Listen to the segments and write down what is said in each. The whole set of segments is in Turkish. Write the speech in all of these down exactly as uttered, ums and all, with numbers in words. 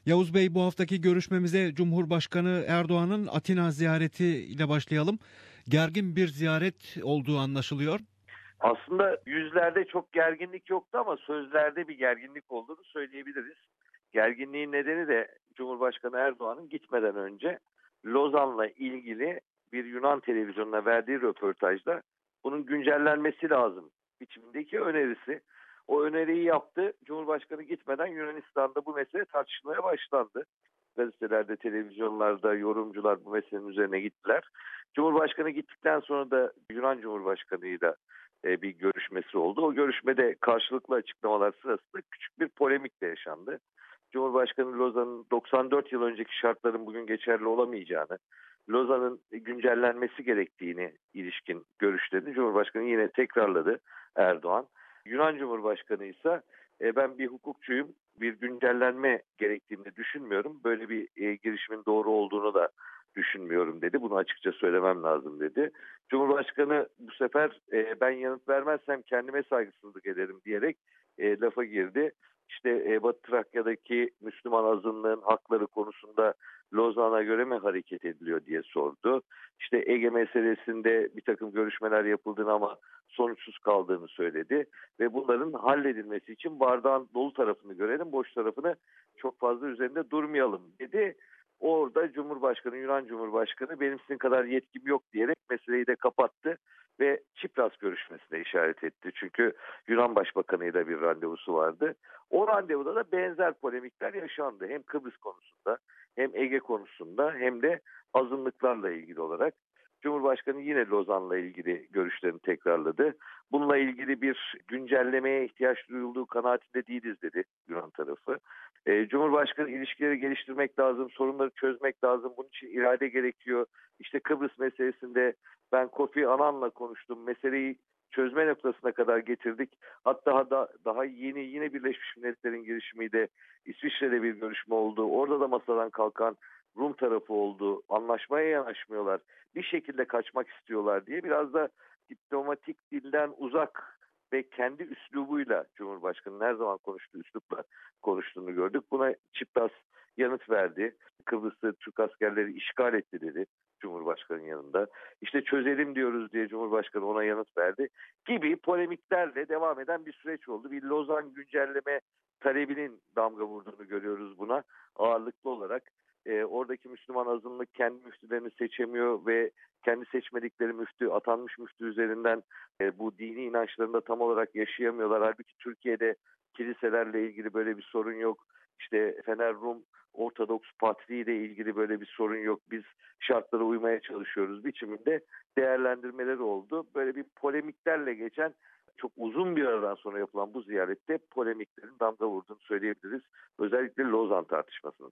Yavuz Bey, bu haftaki görüşmemize Cumhurbaşkanı Erdoğan'ın Atina ziyareti ile başlayalım. Gergin bir ziyaret olduğu anlaşılıyor. Aslında yüzlerde çok gerginlik yoktu ama sözlerde bir gerginlik olduğunu söyleyebiliriz. Gerginliğin nedeni de Cumhurbaşkanı Erdoğan'ın gitmeden önce Lozan'la ilgili bir Yunan televizyonuna verdiği röportajda bunun güncellenmesi lazım biçimindeki önerisi. O öneriyi yaptı. Cumhurbaşkanı gitmeden Yunanistan'da bu mesele tartışılmaya başlandı. Gazetelerde, televizyonlarda yorumcular bu meselenin üzerine gittiler. Cumhurbaşkanı gittikten sonra da Yunan Cumhurbaşkanı'yla e, bir görüşmesi oldu. O görüşmede karşılıklı açıklamalar sırasında küçük bir polemik de yaşandı. Cumhurbaşkanı Lozan'ın doksan dört yıl önceki şartların bugün geçerli olamayacağını, Lozan'ın güncellenmesi gerektiğini ilişkin görüşlerini Cumhurbaşkanı yine tekrarladı Erdoğan. Yunan Cumhurbaşkanı ise e, ben bir hukukçuyum, bir güncellenme gerektiğini düşünmüyorum. Böyle bir e, girişimin doğru olduğunu da düşünmüyorum dedi. Bunu açıkça söylemem lazım dedi. Cumhurbaşkanı bu sefer e, ben yanıt vermezsem kendime saygısızlık ederim diyerek e, lafa girdi. İşte e, Batı Trakya'daki Müslüman azınlığın hakları konusunda Lozan'a göre mi hareket ediliyor diye sordu. İşte Ege meselesinde bir takım görüşmeler yapıldığını ama sonuçsuz kaldığını söyledi. Ve bunların halledilmesi için bardağın dolu tarafını görelim, boş tarafını çok fazla üzerinde durmayalım dedi. Orada Cumhurbaşkanı, Yunan Cumhurbaşkanı benim sizin kadar yetkim yok diyerek meseleyi de kapattı ve Çipras görüşmesine işaret etti. Çünkü Yunan Başbakanı'yla bir randevusu vardı. O randevuda da benzer polemikler yaşandı. Hem Kıbrıs konusunda hem Ege konusunda hem de azınlıklarla ilgili olarak. Cumhurbaşkanı yine Lozan'la ilgili görüşlerini tekrarladı. Bununla ilgili bir güncellemeye ihtiyaç duyulduğu kanaatinde değiliz dedi Yunan tarafı. Ee, Cumhurbaşkanı ilişkileri geliştirmek lazım, sorunları çözmek lazım. Bunun için irade gerekiyor. İşte Kıbrıs meselesinde ben Kofi Annan'la konuştum. Meseleyi çözme noktasına kadar getirdik. Hatta da, daha yeni yine Birleşmiş Milletler'in girişimiyle İsviçre'de bir görüşme oldu. Orada da masadan kalkan Rum tarafı oldu. Anlaşmaya yanaşmıyorlar. Bir şekilde kaçmak istiyorlar diye biraz da diplomatik dilden uzak ve kendi üslubuyla Cumhurbaşkanı'nın her zaman konuştuğu üslupla konuştuğunu gördük. Buna Çipras yanıt verdi. Kıbrıs'ta Türk askerleri işgal etti dedi Cumhurbaşkanı'nın yanında. İşte çözelim diyoruz diye Cumhurbaşkanı ona yanıt verdi gibi polemiklerle devam eden bir süreç oldu. Bir Lozan güncelleme talebinin damga vurduğunu görüyoruz buna ağırlıklı olarak. E, oradaki Müslüman azınlık kendi müftülerini seçemiyor ve kendi seçmedikleri müftü, atanmış müftü üzerinden e, bu dini inançlarında tam olarak yaşayamıyorlar. Halbuki Türkiye'de kiliselerle ilgili böyle bir sorun yok. İşte Fener Rum Ortodoks Patriği ile ilgili böyle bir sorun yok. Biz şartlara uymaya çalışıyoruz biçiminde değerlendirmeleri oldu. Böyle bir polemiklerle geçen çok uzun bir aradan sonra yapılan bu ziyarette polemiklerin damga vurduğunu söyleyebiliriz. Özellikle Lozan tartışmasının.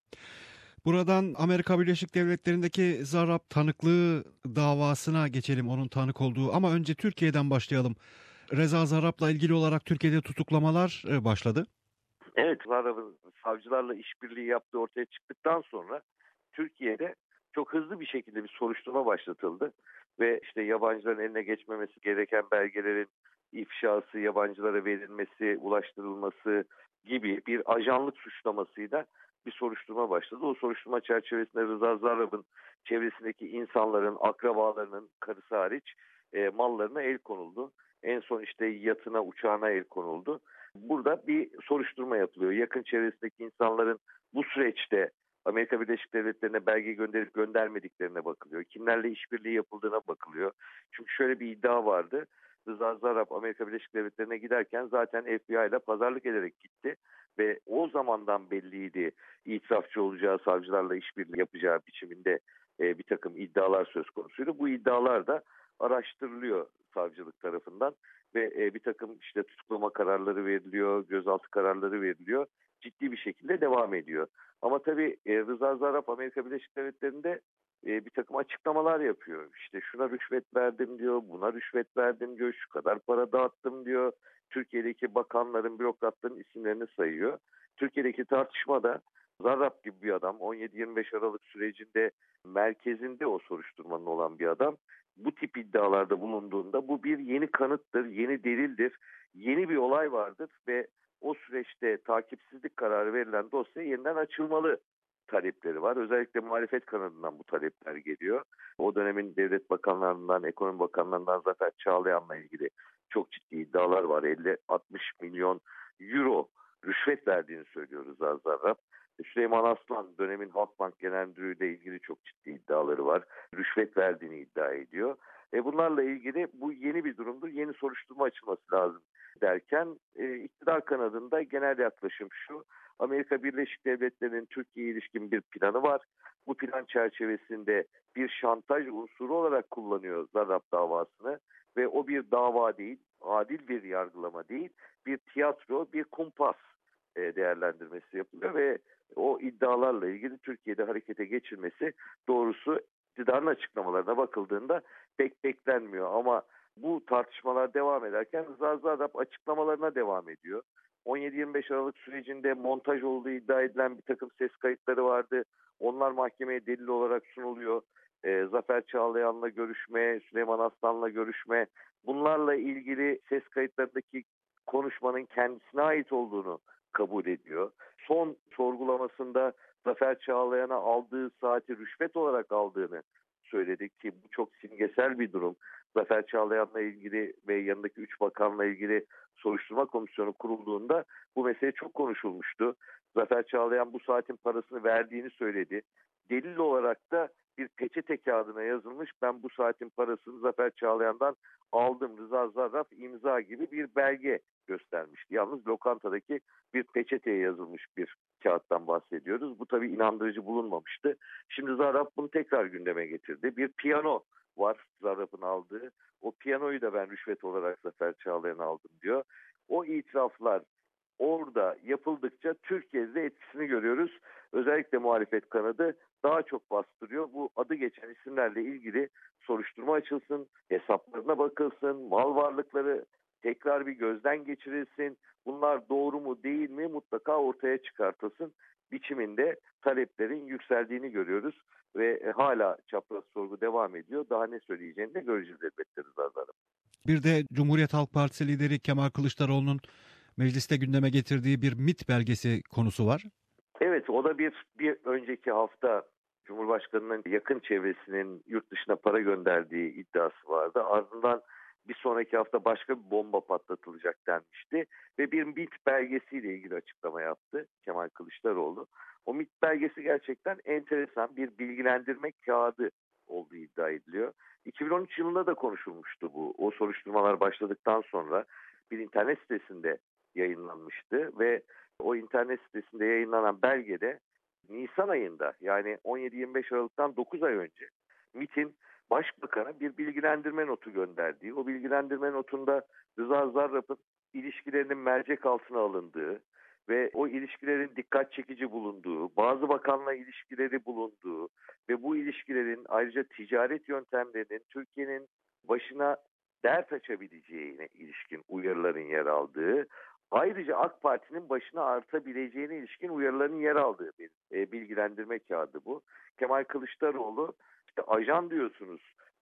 Buradan Amerika Birleşik Devletleri'ndeki Zarrab tanıklığı davasına geçelim, onun tanık olduğu. Ama önce Türkiye'den başlayalım. Reza Zarrab'la ilgili olarak Türkiye'de tutuklamalar başladı. Evet, Zarrab'ın savcılarla işbirliği yaptığı ortaya çıktıktan sonra Türkiye'de çok hızlı bir şekilde bir soruşturma başlatıldı. Ve işte yabancıların eline geçmemesi gereken belgelerin ifşası, yabancılara verilmesi, ulaştırılması gibi bir ajanlık suçlamasıyla bir soruşturma başladı. O soruşturma çerçevesinde Reza Zarrab'ın çevresindeki insanların, akrabalarının, karısı hariç e, mallarına el konuldu. En son işte yatına, uçağına el konuldu. Burada bir soruşturma yapılıyor. Yakın çevresindeki insanların bu süreçte Amerika Birleşik Devletleri'ne belge gönderip göndermediklerine bakılıyor. Kimlerle işbirliği yapıldığına bakılıyor. Çünkü şöyle bir iddia vardı. Reza Zarrab Amerika Birleşik Devletleri'ne giderken zaten F B I ile pazarlık ederek gitti. Ve o zamandan belliydi itirafçı olacağı, savcılarla işbirliği yapacağı biçiminde e, bir takım iddialar söz konusuydu. Bu iddialar da araştırılıyor savcılık tarafından ve e, bir takım işte tutuklama kararları veriliyor, gözaltı kararları veriliyor. Ciddi bir şekilde devam ediyor. Ama tabii e, Reza Zarrab Amerika Birleşik Devletleri'nde e, bir takım açıklamalar yapıyor. İşte şuna rüşvet verdim diyor, buna rüşvet verdim diyor, şu kadar para dağıttım diyor. Türkiye'deki bakanların, bürokratların isimlerini sayıyor. Türkiye'deki tartışmada Zarrab gibi bir adam, on yedi yirmi beş Aralık sürecinde merkezinde o soruşturmanın olan bir adam, bu tip iddialarda bulunduğunda bu bir yeni kanıttır, yeni delildir, yeni bir olay vardır ve o süreç süreçte takipsizlik kararı verilen dosya yeniden açılmalı talepleri var. Özellikle muhalefet kanadından bu talepler geliyor. O dönemin devlet bakanlarından, ekonomi bakanlarından Zafer Çağlayan'la ilgili çok ciddi iddialar var. elli altmış milyon euro rüşvet verdiğini söylüyor Rıza Zarrab. Süleyman Aslan dönemin Halkbank Genel Müdürü ile ilgili çok ciddi iddiaları var. Rüşvet verdiğini iddia ediyor. E bunlarla ilgili bu yeni bir durumdur. Yeni soruşturma açılması lazım derken e, iktidar kanadında genel yaklaşım şu. Amerika Birleşik Devletleri'nin Türkiye'ye ilişkin bir planı var. Bu plan çerçevesinde bir şantaj unsuru olarak kullanıyor Zarrab davasını ve o bir dava değil, adil bir yargılama değil, bir tiyatro, bir kumpas e, değerlendirmesi yapılıyor ve o iddialarla ilgili Türkiye'de harekete geçirmesi doğrusu iktidarın açıklamalarına bakıldığında pek beklenmiyor ama bu tartışmalar devam ederken Rıza Zarrab açıklamalarına devam ediyor. on yedi yirmi beş Aralık sürecinde montaj olduğu iddia edilen bir takım ses kayıtları vardı. Onlar mahkemeye delil olarak sunuluyor. Ee, Zafer Çağlayan'la görüşme, Süleyman Aslan'la görüşme. Bunlarla ilgili ses kayıtlarındaki konuşmanın kendisine ait olduğunu kabul ediyor. Son sorgulamasında Zafer Çağlayan'a aldığı saati rüşvet olarak aldığını söyledik ki bu çok simgesel bir durum. Zafer Çağlayan'la ilgili ve yanındaki üç bakanla ilgili soruşturma komisyonu kurulduğunda bu mesele çok konuşulmuştu. Zafer Çağlayan bu saatin parasını verdiğini söyledi. Delil olarak da bir peçete kağıdına yazılmış ben bu saatin parasını Zafer Çağlayan'dan aldım Rıza Zarrab imza gibi bir belge göstermişti. Yalnız lokantadaki bir peçeteye yazılmış bir kağıttan bahsediyoruz. Bu tabii inandırıcı bulunmamıştı. Şimdi Zarrab bunu tekrar gündeme getirdi. Bir piyano var Zarrab'ın aldığı. O piyanoyu da ben rüşvet olarak Zafer Çağlayan'a aldım diyor. O itiraflar orada yapıldıkça Türkiye'de etkisini görüyoruz. Özellikle muhalefet kanadı daha çok bastırıyor. Bu adı geçen isimlerle ilgili soruşturma açılsın, hesaplarına bakılsın, mal varlıkları tekrar bir gözden geçirilsin. Bunlar doğru mu değil mi mutlaka ortaya çıkartılsın biçiminde taleplerin yükseldiğini görüyoruz. Ve hala çapraz sorgu devam ediyor. Daha ne söyleyeceğini de göreceğiz elbette Rıza Zarrab. Bir de Cumhuriyet Halk Partisi lideri Kemal Kılıçdaroğlu'nun mecliste gündeme getirdiği bir MİT belgesi konusu var. Evet, o da bir bir önceki hafta Cumhurbaşkanı'nın yakın çevresinin yurt dışına para gönderdiği iddiası vardı. Ardından bir sonraki hafta başka bir bomba patlatılacak denmişti ve bir MİT belgesiyle ilgili açıklama yaptı Kemal Kılıçdaroğlu. O MİT belgesi gerçekten enteresan bir bilgilendirme kağıdı olduğu iddia ediliyor. iki bin on üç yılında da konuşulmuştu bu. O soruşturmalar başladıktan sonra bir internet sitesinde yayınlanmıştı ve o internet sitesinde yayınlanan belgede Nisan ayında yani on yedi yirmi beş Aralık'tan dokuz ay önce MİT'in Başbakan'a bir bilgilendirme notu gönderdiği, o bilgilendirme notunda Rıza Zarrab'ın ilişkilerinin mercek altına alındığı ve o ilişkilerin dikkat çekici bulunduğu, bazı bakanla ilişkileri bulunduğu ve bu ilişkilerin ayrıca ticaret yöntemlerinin Türkiye'nin başına dert açabileceğine ilişkin uyarıların yer aldığı, ayrıca AK Parti'nin başına artabileceğine ilişkin uyarıların yer aldığı bir e, bilgilendirme kağıdı bu. Kemal Kılıçdaroğlu işte ajan diyorsunuz.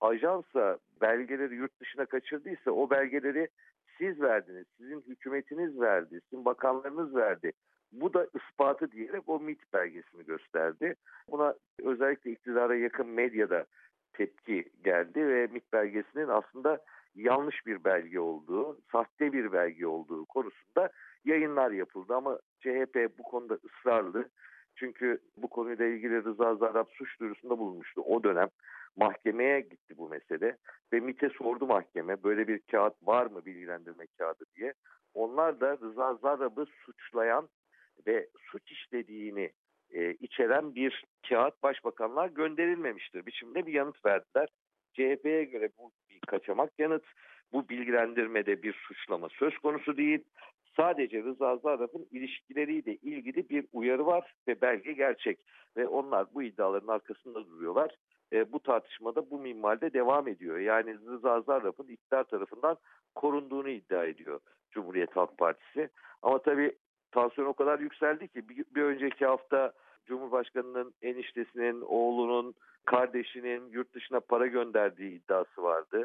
Ajansa belgeleri yurt dışına kaçırdıysa o belgeleri siz verdiniz, sizin hükümetiniz verdi, sizin bakanlarınız verdi. Bu da ispatı diyerek o MİT belgesini gösterdi. Buna özellikle iktidara yakın medyada tepki geldi ve MİT belgesinin aslında yanlış bir belge olduğu, sahte bir belge olduğu konusunda yayınlar yapıldı. Ama C H P bu konuda ısrarlı. Çünkü bu konuyla ilgili Rıza Zarrab suç duyurusunda bulunmuştu. O dönem mahkemeye gitti bu mesele ve MİT'e sordu mahkeme böyle bir kağıt var mı bilgilendirme kağıdı diye. Onlar da Rıza Zarrab'ı suçlayan ve suç işlediğini e, içeren bir kağıt başbakanlığa gönderilmemiştir biçimde bir yanıt verdiler. C H P'ye göre bu bir kaçamak yanıt. Bu bilgilendirmede bir suçlama söz konusu değil. Sadece Rıza Zarrab'ın ilişkileriyle ilgili bir uyarı var ve belge gerçek. Ve onlar bu iddiaların arkasında duruyorlar. E, bu tartışmada bu minvalde devam ediyor. Yani Rıza Zarrab'ın iktidar tarafından korunduğunu iddia ediyor Cumhuriyet Halk Partisi. Ama tabii tansiyon o kadar yükseldi ki bir, bir önceki hafta Cumhurbaşkanı'nın eniştesinin, oğlunun, kardeşinin yurt dışına para gönderdiği iddiası vardı.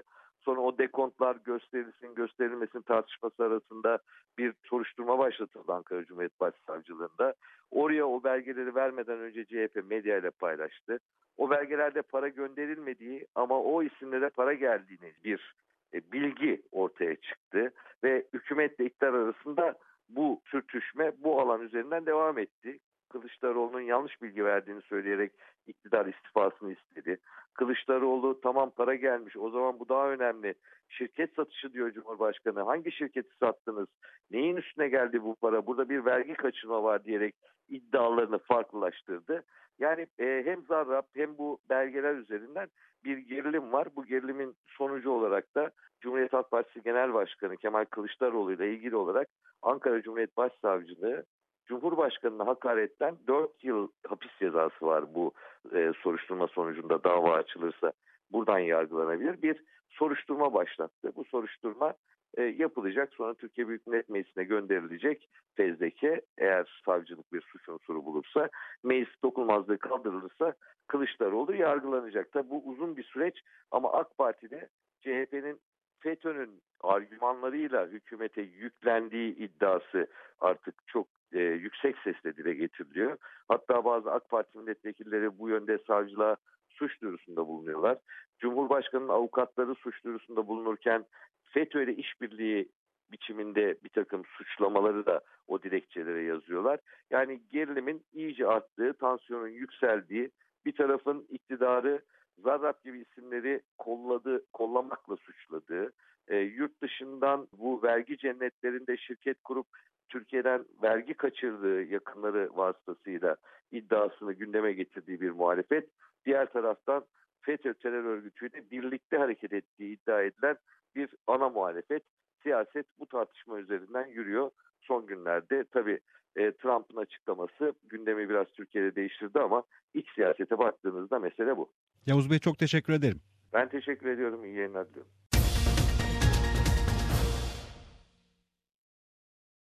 Sonra o dekontlar gösterilsin gösterilmesin tartışması arasında bir soruşturma başlatıldı Ankara Cumhuriyet Başsavcılığında. Oraya o belgeleri vermeden önce C H P medyayla paylaştı. O belgelerde para gönderilmediği ama o isimlere para geldiğini bir e, bilgi ortaya çıktı ve hükümetle iktidar arasında bu sürtüşme bu alan üzerinden devam etti. Kılıçdaroğlu'nun yanlış bilgi verdiğini söyleyerek iktidar istifasını istedi. Kılıçdaroğlu tamam para gelmiş, o zaman bu daha önemli. Şirket satışı diyor Cumhurbaşkanı. Hangi şirketi sattınız? Neyin üstüne geldi bu para? Burada bir vergi kaçırma var diyerek iddialarını farklılaştırdı. Yani e, hem Zarrab hem bu belgeler üzerinden bir gerilim var. Bu gerilimin sonucu olarak da Cumhuriyet Halk Partisi Genel Başkanı Kemal Kılıçdaroğlu ile ilgili olarak Ankara Cumhuriyet Başsavcılığı Cumhurbaşkanı'na hakaretten dört yıl hapis cezası var bu e, soruşturma sonucunda dava açılırsa buradan yargılanabilir. Bir soruşturma başlattı. Bu soruşturma e, yapılacak, sonra Türkiye Büyük Millet Meclisi'ne gönderilecek fezleke, eğer savcılık bir suç unsuru bulursa, meclis dokunulmazlığı kaldırılırsa Kılıçdaroğlu yargılanacak. Tabi bu uzun bir süreç ama AK Parti'de C H P'nin FETÖ'nün argümanlarıyla hükümete yüklendiği iddiası artık çok e, yüksek sesle dile getiriliyor. Hatta bazı AK Parti milletvekilleri bu yönde savcılığa suç duyurusunda bulunuyorlar. Cumhurbaşkanı'nın avukatları suç duyurusunda bulunurken FETÖ ile işbirliği biçiminde bir takım suçlamaları da o dilekçelere yazıyorlar. Yani gerilimin iyice arttığı, tansiyonun yükseldiği, bir tarafın iktidarı Zarrab gibi isimleri kolladı, kollamakla suçladığı, e, yurt dışından bu vergi cennetlerinde şirket kurup Türkiye'den vergi kaçırdığı yakınları vasıtasıyla iddiasını gündeme getirdiği bir muhalefet. Diğer taraftan FETÖ terör örgütüyle birlikte hareket ettiği iddia edilen bir ana muhalefet. Siyaset bu tartışma üzerinden yürüyor. Son günlerde tabii e, Trump'ın açıklaması gündemi biraz Türkiye'de değiştirdi ama iç siyasete baktığınızda mesele bu. Yavuz Bey, çok teşekkür ederim. Ben teşekkür ediyorum. İyi yayınlar diliyorum.